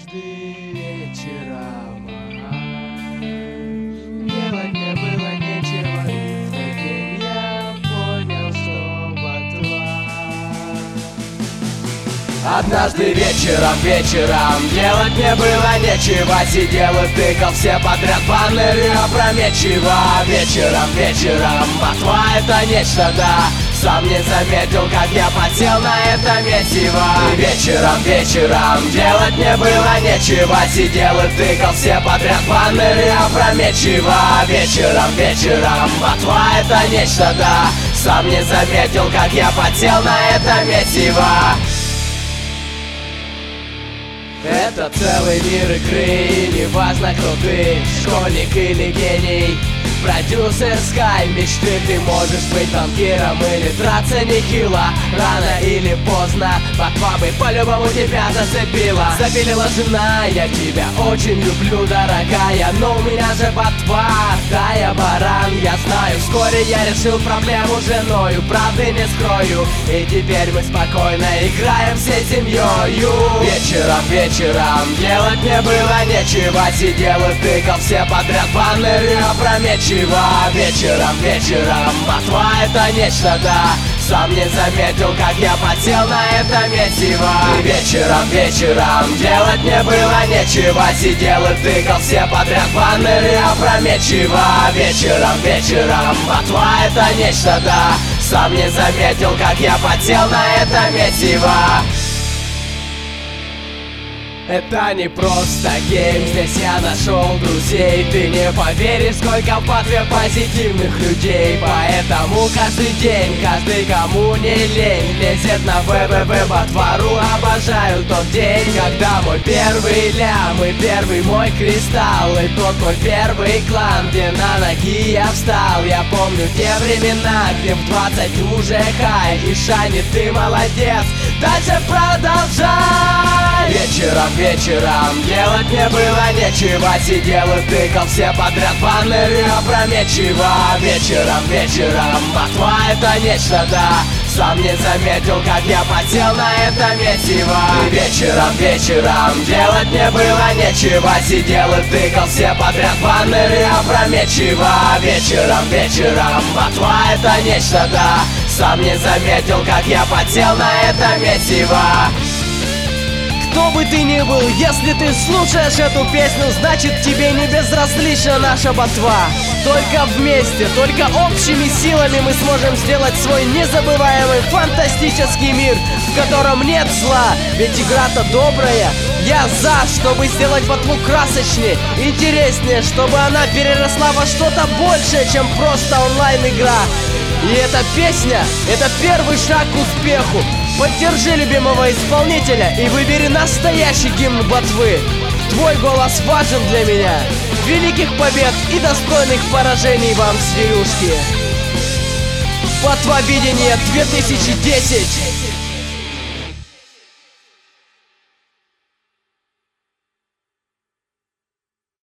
Однажды вечером делать мне было нечего, и в тот день я понял, что ботва. Однажды вечером делать мне было нечего, сидел и тыкал все подряд баннеры опрометчиво. Вечером ботва — это нечто, да. Сам не заметил, как я подсел на это месиво. Вечером делать мне было нечего, сидел и тыкал все подряд баннеры опрометчиво. Вечером ботва — это нечто, да. Сам не заметил, как я подсел на это месиво. Это целый мир игры, неважно, кто ты, школьник или гений. Продюсерской мечты, ты можешь быть банкиром или драться нехило. Рано или поздно ботва бы по-любому тебя зацепила. Запилила жена, я тебя очень люблю, дорогая, но у меня же ботва, да, я баран. Я знаю, вскоре я решил проблему с женою, правды не скрою, и теперь мы спокойно играем всей семьёю. Вечером делать мне было нечего, сидел и тыкал все подряд баннеры опрометчиво. Вечером ботва — это нечто, да. Сам не заметил, как я подсел на это месиво. Вечером делать мне было нечего, сидел и тыкал все подряд баннеры опрометчиво. Вечером ботва — это нечто, да. Сам не заметил, как я подсел на это месиво. Это не просто гейм, здесь я нашел друзей. Ты не поверишь, сколько в ботве позитивных людей. Поэтому каждый день, каждый, кому не лень, лезет на www.ботва.ру. Обожаю тот день, когда мой первый лям и первый мой кристалл, и тот мой первый клан, где на ноги я встал. Я помню те времена, где в 20 уже хай, и Шайни, ты молодец, дальше продолжай. Вечером делать мне было нечего, сидел и тыкал все подряд баннеры опрометчиво. Вечером ботва — это нечто, да. Сам не заметил, как я подсел на это месиво. Вечером делать мне было нечего, сидел и тыкал все подряд баннеры опрометчиво. Вечером ботва — это нечто, да. Сам не заметил, как я подсел на это месиво. Кто бы ты ни был, если ты слушаешь эту песню, значит тебе не безразлична наша ботва. Только вместе, только общими силами мы сможем сделать свой незабываемый фантастический мир, в котором нет зла, ведь игра-то добрая. Я за, чтобы сделать ботву красочнее, интереснее, чтобы она переросла во что-то большее, чем просто онлайн-игра. И эта песня — это первый шаг к успеху. Поддержи любимого исполнителя и выбери настоящий гимн ботвы. Твой голос важен для меня. Великих побед и достойных поражений вам, зверюшки. Ботва видения 2010.